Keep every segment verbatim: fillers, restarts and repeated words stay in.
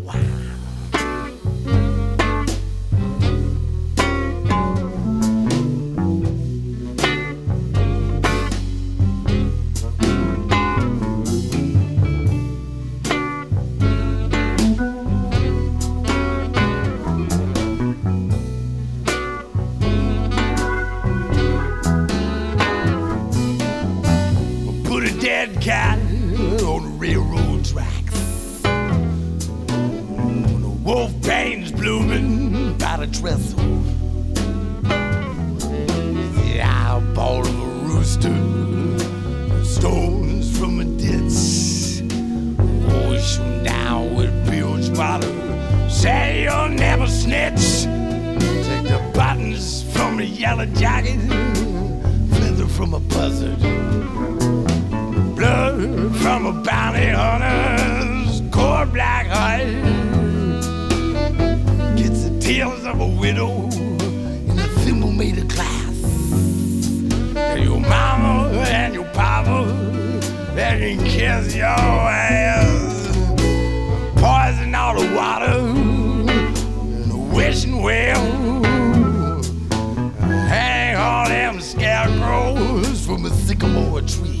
Put a dead cat on the railroad tracks. The wolf pain's blooming by the trestle. The eyeball of a rooster, stones from a ditch. Wash them down with bilge water. Say you'll never snitch. Take the buttons from a yellow jacket, feather from a buzzard, blood from a bounty hunter's core black heart. Gets the tears of a widow in a thimble made of glass. And your mama and your papa, they can kiss your ass. Poison all the water in the wishing well. Hang all them scarecrows from a sycamore tree.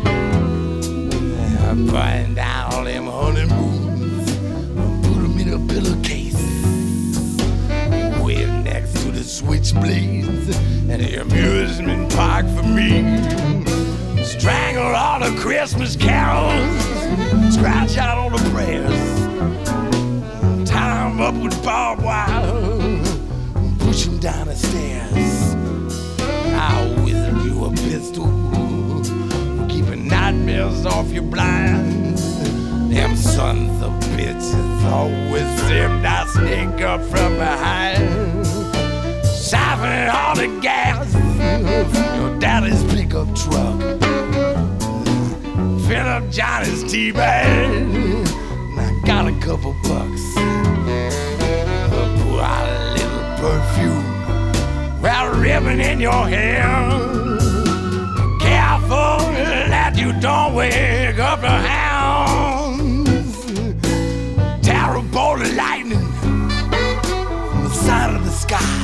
Burn down all them honeymoons, put them in a pillowcase, way next to the switchblades and the amusement park for me. Strangle all the Christmas carols, scratch out all the prayers, tie them up with barbed wire, push them down the stairs. I'll whistle you a pistol, nightmares off your blinds. Them sons of bitches always seem to sneak up from behind, siphoning all the gas from your daddy's pickup truck. Fill up Johnny's tea bag, and I got a couple bucks. Pour out a little perfume, wrap a ribbon in your hair. Careful that you don't wake up the hounds. Terrible lightning from the side of the sky.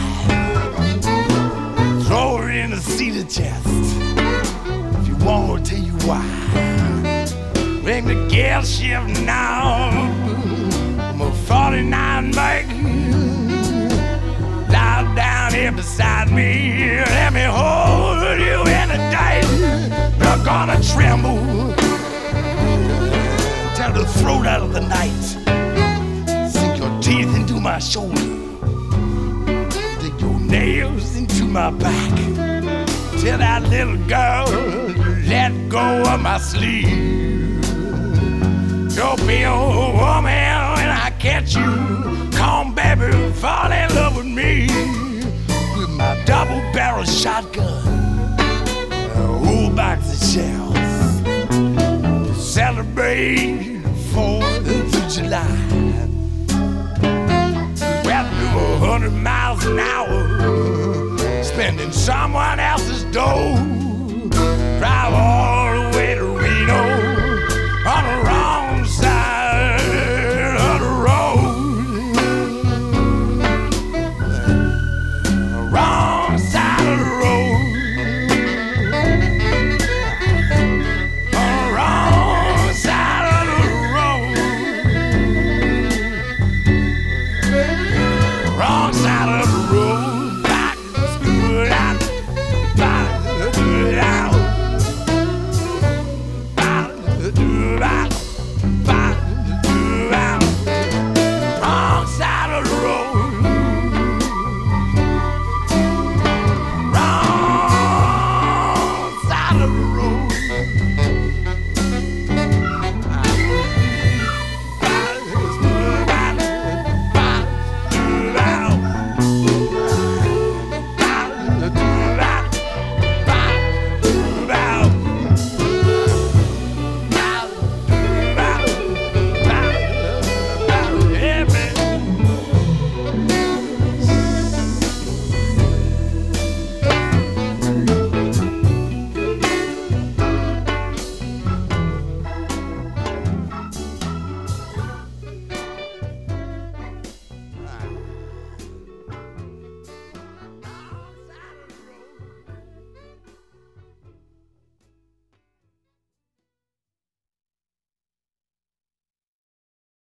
Throw her in the cedar chest. If you want, I'll tell you why. Ring the gear shift now. I'm a forty-nine make. Lie down here beside me. Let me hold you in the day. You're gonna tremble, tear the throat out of the night, sink your teeth into my shoulder, dig your nails into my back. Tell that little girl to let go of my sleeve. You'll be a woman when I catch you. Come, baby, fall in love with me with my double-barrel shotgun. Whole box of shells. Celebrate fourth of July. Well, do a hundred miles an hour, spending someone else's dough.